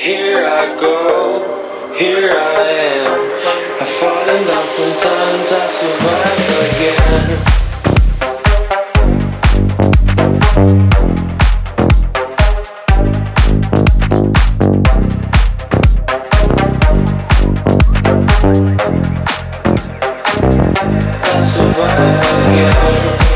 Here I go, here I am. I've fallen down sometimes, I survive again. I survive again.